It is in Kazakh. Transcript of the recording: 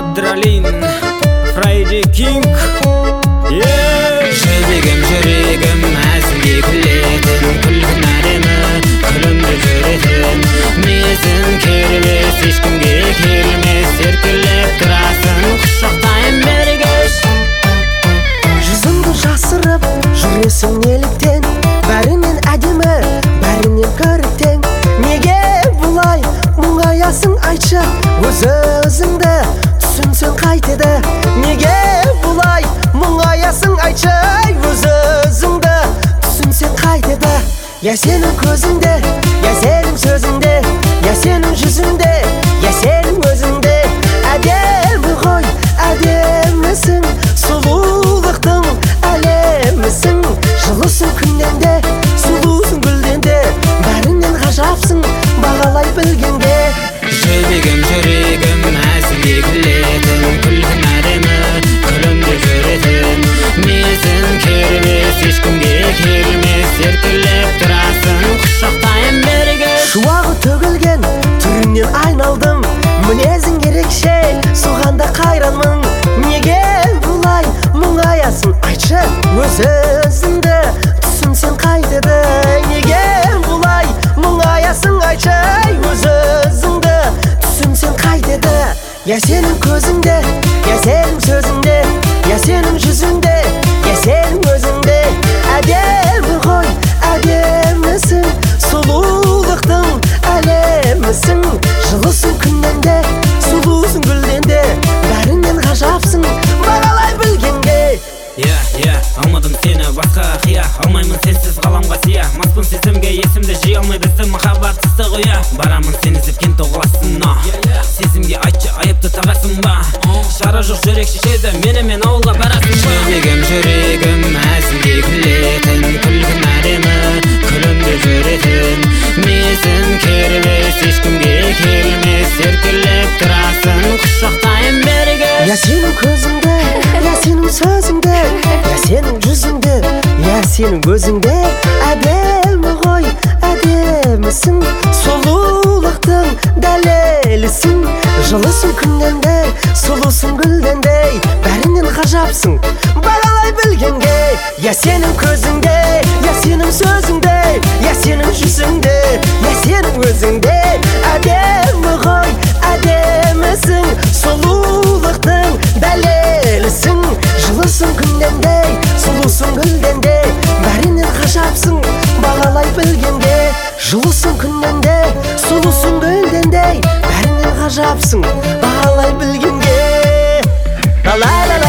Adrenalin, Friday King. Жүрегім әзілге күлетін, күлгін әдемі, күлімді жүретін. Мезін кербес, ешкімге келмес, еркелеп тұрасың, құшақтайын бергеш. Жүзіңді жасырып жүресің неліктен? Бәрінен әдемі, бәрінен көріктен. Неге бұлай мұңаясың, айтшы өзіңді түсінсең қайтеді. Неге бұлай мұңаясың, айтшы өзіңді түсінсең қайтеді. Я сенің көзіңде, я сенің сөзіңде, я сенің жүзіңде, я сенің өзіңде. Әдемі ғой, әдемісің, сұлулықтың әлемісің. Жылысың күннен де, сұлусың гүлден де, бәрінен ғажапсың бағалай білгенге. Жүрегім әзілге күлетін, күлгін әдемі, күлімді жүретін. Мезін кербес, ешкімге келмес, еркелеп тұрасың, құшақтайын бергеш. Шуағы төгілген түріңнен айналдым, мінезің ерекше, соған да қайранмын. Неге бұлай мұңаясың, айтшы өзіңді түсінсең қайтеді. Неге бұлай мұңаясың, айтшы өзіңді түсінсең қайтеді. Я сенің көзіңде, я сенің сөзіңде, я сенің жүзіңде, я сенің өзіңде. Әдемі ғой, әдемісің, сұлулықтың әлемісің. Жылысың күннен де, сұлусың гүлден де, бәрінен ғажапсың бағалай білгенге. Алмадым сені басқа қия, алмаймын сенсіз ғаламға сия. Маспын сезімге, есімді жи алмай бізді махаббат ыстық ұя. Барамын сені іздеп кен тоғыласына, сезімге айтшы айыпты тағасың ба? Шара жоқ жүрек шешеді, менімен ауылға барасың ба? Жүрегім әзілге күлетін, күлгін әдемі, күлімді жүретін. Мезін кербес, ешкімге келмес, еркелеп тұрасың, құшақтайын бергеш. Я сенің көзіңде, я сенің сөзіңде, я сенің жүзіңде, я сенің өзіңде. Әдемі ғой, әдемісің, сұлулықтың дәлелісің. Жылысың күннен де, сұлусың гүлден де, бәрінен ғажапсың бағалай білгенге. Я сенің көзіңде, я сенің сөзіңде, я сенің жүзіңде, я сенің өзіңде. Әдемі ғой, әдемісің, сұлулықтың дәлелісің. Жылысың күннен де, сұлусың гүлден де, бәрінен ғажапсың бағалай білгенге. Жылысың күннен де, сұлусың гүлден де, бәрінен ғажапсың бағалай білгенге.